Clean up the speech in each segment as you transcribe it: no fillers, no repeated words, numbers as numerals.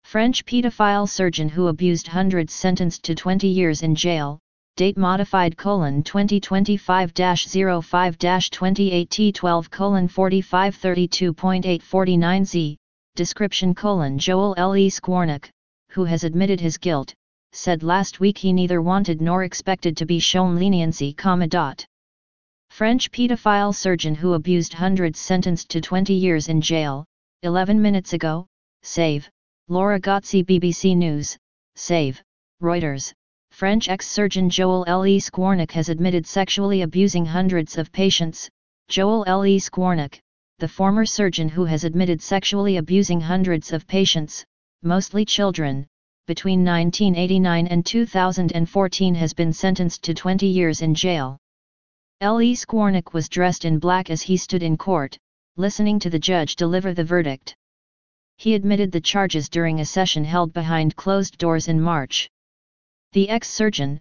French pedophile surgeon who abused hundreds sentenced to 20 years in jail, date modified : 2025-05-28T12:4532.849Z, description : Joel Le Skwarnak, who has admitted his guilt, said last week he neither wanted nor expected to be shown leniency. French pedophile surgeon who abused hundreds sentenced to 20 years in jail, 11 minutes ago, save, Laura Gozzi BBC News, save, Reuters. French ex-surgeon Joel Le Skwarnak has admitted sexually abusing hundreds of patients. Joel Le Skwarnak, the former surgeon who has admitted sexually abusing hundreds of patients, mostly children, between 1989 and 2014 has been sentenced to 20 years in jail. Le Skwarnak was dressed in black as he stood in court, listening to the judge deliver the verdict. He admitted the charges during a session held behind closed doors in March. The ex-surgeon,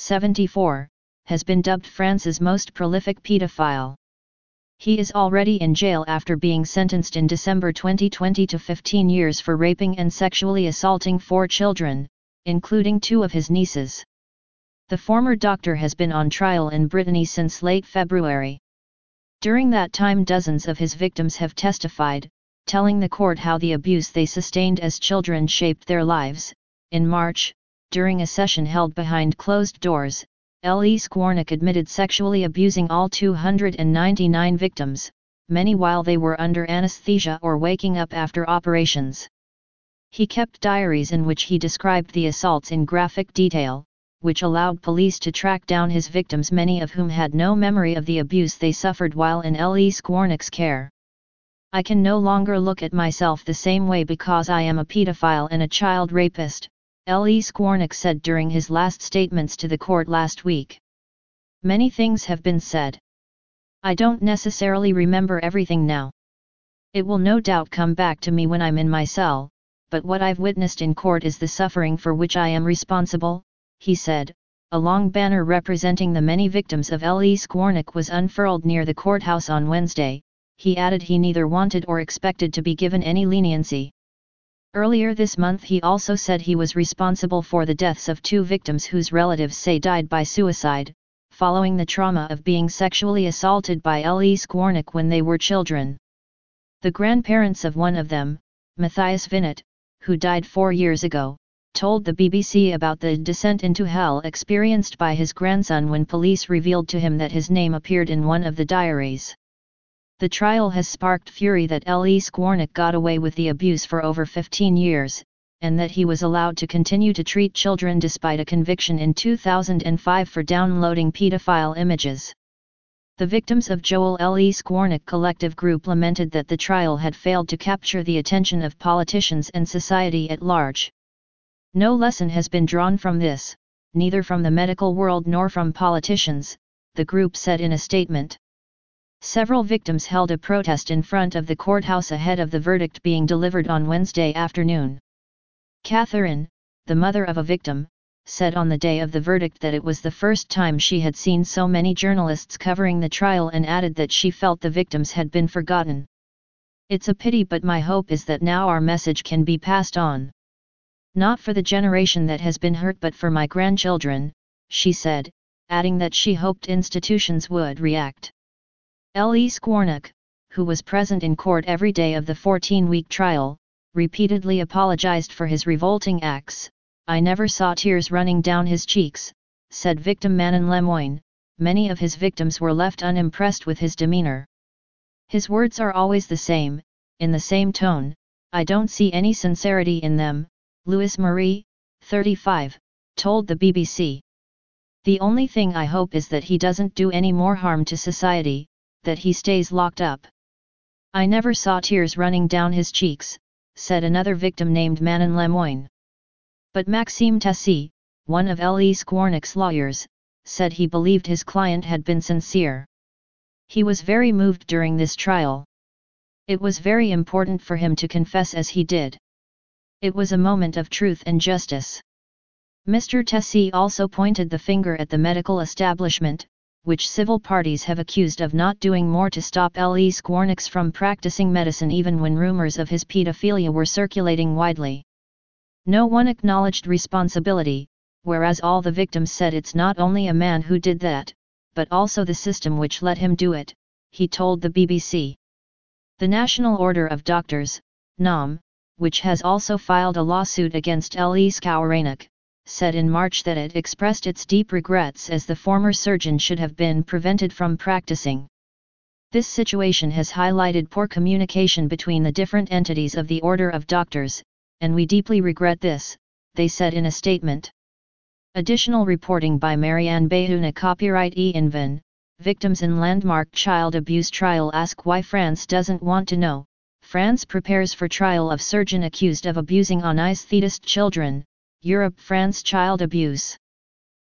74, has been dubbed France's most prolific pedophile. He is already in jail after being sentenced in December 2020 to 15 years for raping and sexually assaulting 4 children, including 2 of his nieces. The former doctor has been on trial in Brittany since late February. During that time dozens of his victims have testified, telling the court how the abuse they sustained as children shaped their lives. In March, during a session held behind closed doors, Le Skwarnak admitted sexually abusing all 299 victims, many while they were under anesthesia or waking up after operations. He kept diaries in which he described the assaults in graphic detail, which allowed police to track down his victims, many of whom had no memory of the abuse they suffered while in Le Skwarnak's care. "I can no longer look at myself the same way because I am a pedophile and a child rapist," Le Skwarnak said during his last statements to the court last week. "Many things have been said. I don't necessarily remember everything now. It will no doubt come back to me when I'm in my cell, but what I've witnessed in court is the suffering for which I am responsible," he said. A long banner representing the many victims of Le Skwarnak was unfurled near the courthouse on Wednesday. He added he neither wanted or expected to be given any leniency. Earlier this month he also said he was responsible for the deaths of 2 victims whose relatives say died by suicide, following the trauma of being sexually assaulted by Le Skwarnak when they were children. The grandparents of one of them, Matthias Vinet, who died 4 years ago, told the BBC about the descent into hell experienced by his grandson when police revealed to him that his name appeared in one of the diaries. The trial has sparked fury that Le Skwarnak got away with the abuse for over 15 years, and that he was allowed to continue to treat children despite a conviction in 2005 for downloading pedophile images. The victims of Joel Le Skwarnak collective group lamented that the trial had failed to capture the attention of politicians and society at large. "No lesson has been drawn from this, neither from the medical world nor from politicians," the group said in a statement. Several victims held a protest in front of the courthouse ahead of the verdict being delivered on Wednesday afternoon. Catherine, the mother of a victim, said on the day of the verdict that it was the first time she had seen so many journalists covering the trial and added that she felt the victims had been forgotten. "It's a pity, but my hope is that now our message can be passed on. Not for the generation that has been hurt but for my grandchildren," she said, adding that she hoped institutions would react. Le Skwarnak, who was present in court every day of the 14-week trial, repeatedly apologized for his revolting acts. "I never saw tears running down his cheeks," said victim Manon Lemoine. Many of his victims were left unimpressed with his demeanor. "His words are always the same, in the same tone, I don't see any sincerity in them," Louis Marie, 35, told the BBC. "The only thing I hope is that he doesn't do any more harm to society, that he stays locked up. I never saw tears running down his cheeks," said another victim named Manon Lemoine. But Maxime Tessy, one of Le Skwarnak's lawyers, said he believed his client had been sincere. "He was very moved during this trial. It was very important for him to confess as he did. It was a moment of truth and justice." Mr. Tessy also pointed the finger at the medical establishment, which civil parties have accused of not doing more to stop Le Skwarnak from practicing medicine even when rumors of his pedophilia were circulating widely. No one acknowledged responsibility, whereas all the victims said it's not only a man who did that, but also the system which let him do it, he told the BBC. The National Order of Doctors, NOM, which has also filed a lawsuit against Lee Skowronek, said in March that it expressed its deep regrets as the former surgeon should have been prevented from practicing. This situation has highlighted poor communication between the different entities of the Order of Doctors, and we deeply regret this, they said in a statement. Additional reporting by Marianne Behuna, copyright INVEN. Victims in landmark child abuse trial ask why France doesn't want to know. France prepares for trial of surgeon accused of abusing anesthesist children. Europe. France child abuse.